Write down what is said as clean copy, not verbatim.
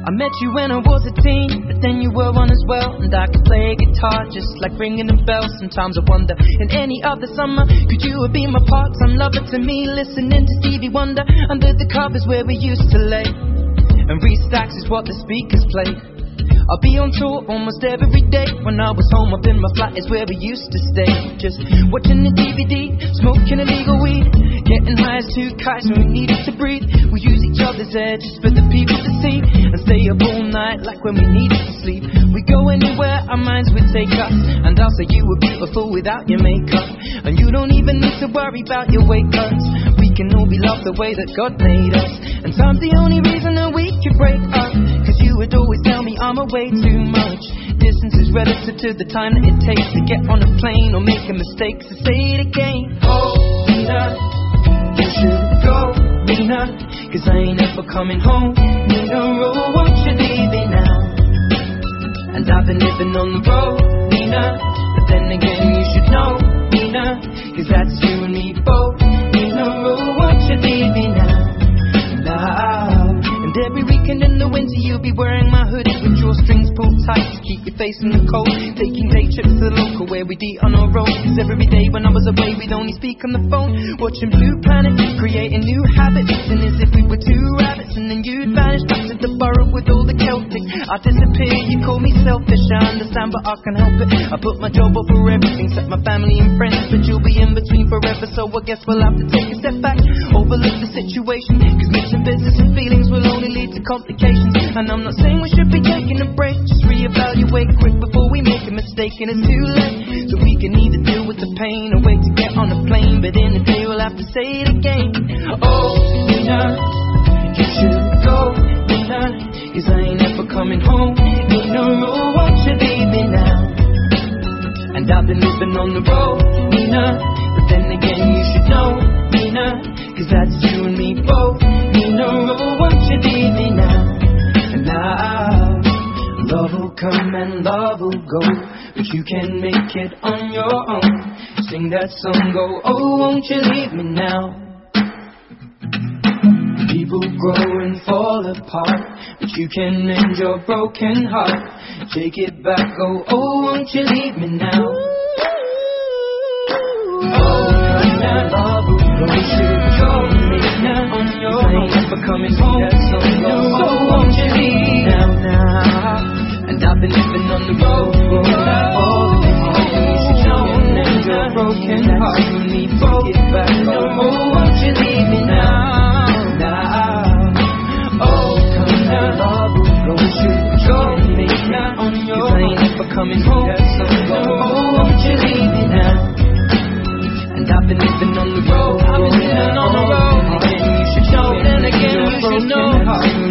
I met you when I was a teen, but then you were one as well. And I could play guitar just like ringing a bell. Sometimes I wonder, in any other summer, could you have been my part-time lover to me? Listening to Stevie Wonder under the covers where we used to lay, and Restacks is what the speakers play. I'll be on tour almost every day. When I was home up in my flat is where we used to stay, just watching the DVD, smoking illegal weed, getting high as two kites when we needed to breathe. We use each other's edges for the people to see, and stay up all night like when we needed to sleep. We go anywhere our minds would take us, and I'll say you were beautiful without your makeup, and you don't even need to worry about your weight cuts. We can all be loved the way that God made us, and time's the only reason that we could break up, cause you would always tell me I'm away too much. Distance is relative to the time that it takes to get on a plane or make a mistake, so say it again. Oh, Nina, you should go, Nina, cause I ain't ever coming home. Nina, oh, won't you leave me now? And I've been living on the road, Nina, but then again you should know, Nina, cause that's you and me both. Nina, oh, won't you leave me now? And every weekend in the winter you'll be wearing my hoodie with drawstrings pulled tight to keep your face in the cold. Taking day trips to the local where we'd eat on our road, cause every day when I was away we'd only speak on the phone. Watching Blue Planet, creating new habits, and as if we were two rabbits, and then you'd vanish back to the burrow with all the Celtic. I disappear, you call me selfish, I understand but I can't help it. I put my job over everything except my family and friends, but you'll be in between forever, so I guess we'll have to take a step back, overlook the situation, cause mixing business and feelings will only lead to complications. And I'm not saying we should be taking a break, just reevaluate quick before we make a mistake and it's too late. So we can either deal with the pain or wait to get on a plane, but in the day we'll have to say it again. Oh, Nina, you should go, Nina, cause I ain't ever coming home. Nina, oh, won't you leave me now? And I've been living on the road, Nina, but then again you should know, Nina, cause that's you and me both. Nina, oh, won't you leave me now? And now love will come and love will go, but you can make it on your own. Sing that song, go, oh, won't you leave me now? People grow and fall apart, but you can mend your broken heart. Take it back, go, oh, won't you leave me now? Oh, now love will go, you should go now on your own. For coming home, so won't you leave now? And I've been living on the road for all of these years, and your broken heart you need to get back. Oh, won't you leave me now? Oh, come now, love will go, you should go now on your own. I ain't ever coming home, so won't you leave me now? And I've been living on the road, and you should know, then again you should know.